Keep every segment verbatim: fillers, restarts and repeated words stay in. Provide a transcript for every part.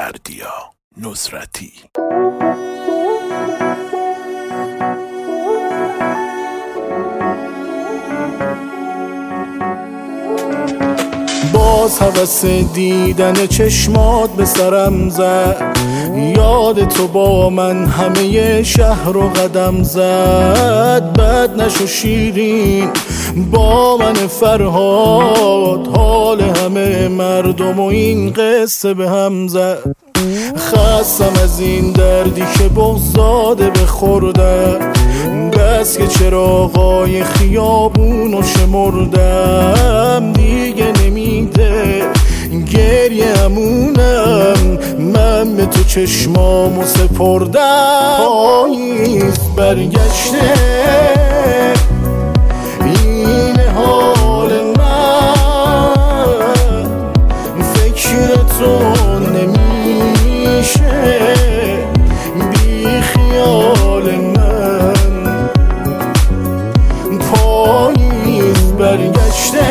بردیا نصرتی. باز هوس دیدن چشمات به سرم زد، یاد تو با من همه شهر رو قدم زد. بد نشو شیرین با من فرهاد، حال همه مردم و این قصه به هم زد. خستم از این دردی که بغضاده بخوردن، بس که چراغای خیابونو شمردم. دیگه نمیده گریه همونم، من به تو چشمامو سپردم. پاییز برگشته این حال من، فکر تو نمیشه بی خیال من. پاییز برگشته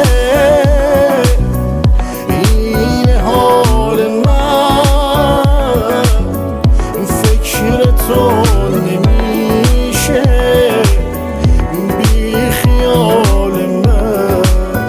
این حال من، فکر تو نمیشه بی خیال من.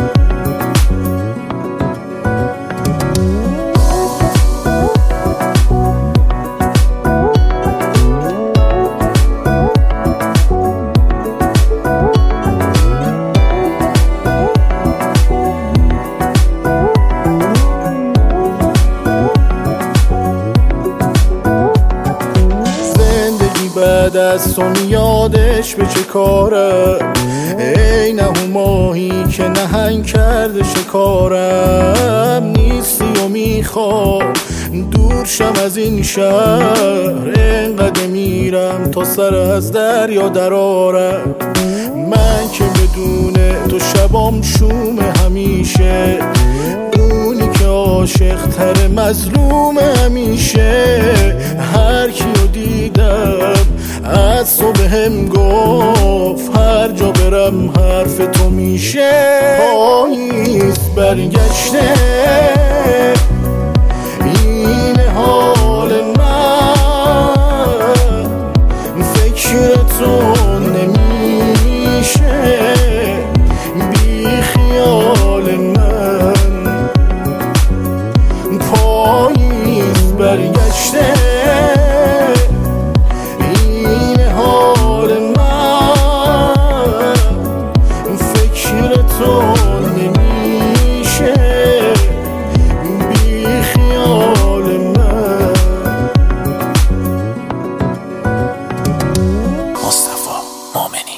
بعد از تو میادش به چه کاره، ای نه ماهی که نهنگ کرده شکارم. نیستی و میخوام دور شم از این شهر، اینقدر میرم تا سر از دریا درارم. من که بدون تو شبام شوم همیشه، اونی که عاشق تر مظلوم همیشه. هر کیو دیدم از تو بهم گفت، هر جا برم حرف تو میشه. پاییز برگشته این حال من، فکر تو نمیشه بی خیال من. پاییز برگشته این حال من، فکر تو نمیشه بی خیال من. مصطفی مومنی.